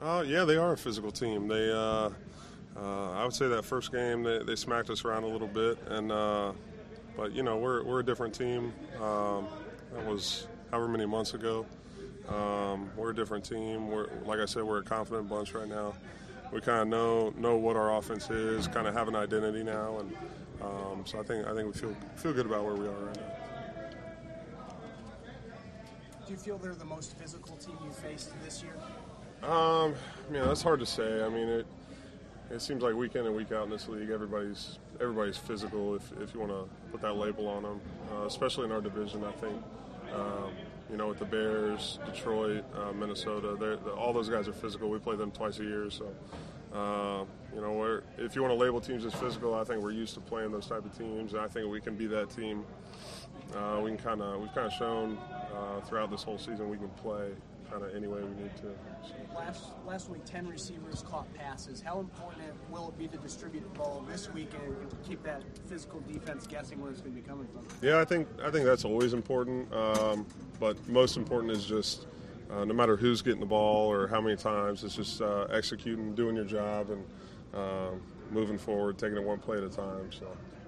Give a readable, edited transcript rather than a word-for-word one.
Yeah, they are a physical team. I would say that first game they smacked us around a little bit, but we're a different team. That was however many months ago. We're a different team. Like I said, we're a confident bunch right now. We kind of know what our offense is, kind of have an identity now, and so I think we feel good about where we are right now. Do you feel they're the most physical team you faced this year? That's hard to say. I mean, it seems like week in and week out in this league, everybody's physical. If you want to put that label on them, especially in our division, I think. With the Bears, Detroit, Minnesota, all those guys are physical. We play them twice a year, so if you want to label teams as physical, I think we're used to playing those type of teams, and I think we can be that team. We've kind of shown throughout this whole season we can play kind of any way we need to. So. Last week, 10 receivers caught passes. How important will it be to distribute the ball this weekend and keep that physical defense guessing where it's going to be coming from? Yeah, I think that's always important. But most important is just no matter who's getting the ball or how many times, it's just executing, doing your job, and moving forward, taking it one play at a time. So.